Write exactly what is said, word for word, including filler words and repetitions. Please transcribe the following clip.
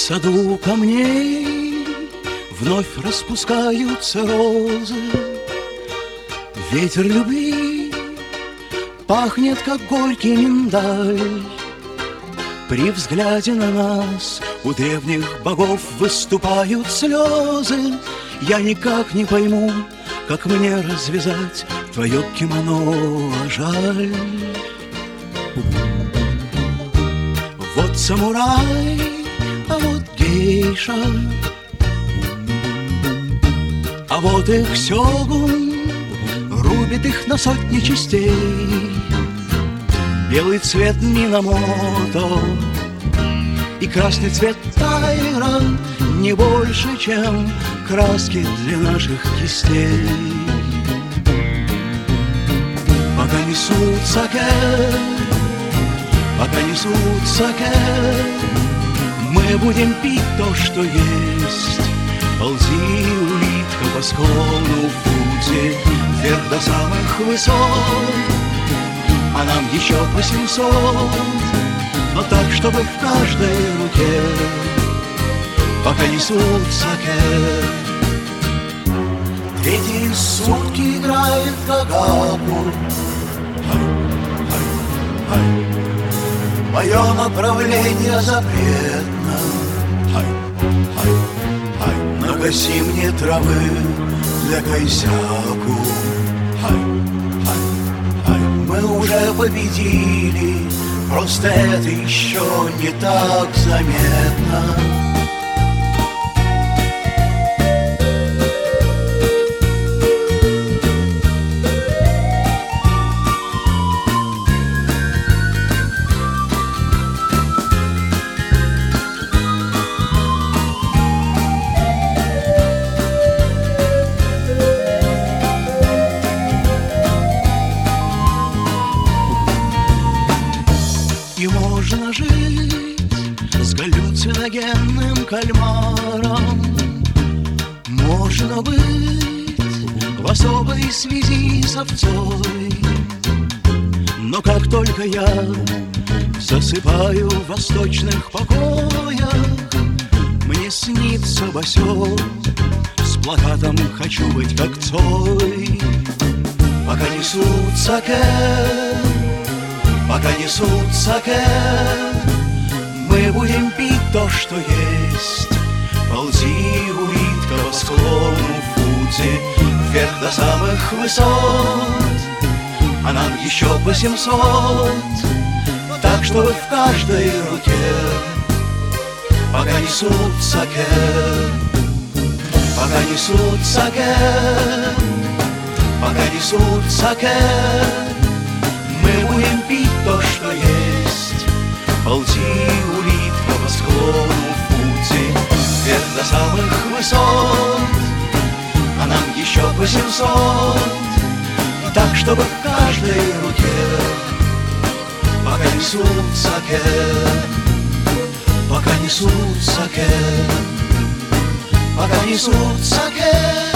саду камней вновь распускаются розы. Ветер любви пахнет, как горький миндаль. При взгляде на нас у древних богов выступают слезы. Я никак не пойму, как мне развязать твое кимоно, а жаль. Вот самурай, а вот гейша, а вот их сёгун рубит их на сотни частей. Белый цвет Минамото и красный цвет Тайра не больше, чем краски для наших кистей. Пока несут саке, пока несут саке, мы будем пить то, что есть. Ползи, улитка, по склону Фудзи вверх до самых высот, а нам еще по семьсот, но так, чтобы в каждой руке, пока несут саке. Третьи сутки играет Кагапу. Мое направление запретно. Нагаси мне травы для кайсяку. Мы уже победили, просто это еще не так заметно. И можно жить с галлюциногенным кальмаром. Можно быть в особой связи с овцой. Но как только я засыпаю в восточных покоях, мне снится босёк с плакатом «Хочу быть как Цой». Пока несут саке, пока несут саке, мы будем пить то, что есть. Ползи, улитка, по склону Фудзи вверх до самых высот, а нам еще по семьсот, так, чтобы в каждой руке, пока несут саке, пока несут саке, пока несут саке, мы будем пить то, что есть. Ползи, улитка, по склону Фудзи вверх до самых высот, а нам еще по семьсот, так, чтобы в каждой руке, пока несут саке, пока несут саке, пока несут саке.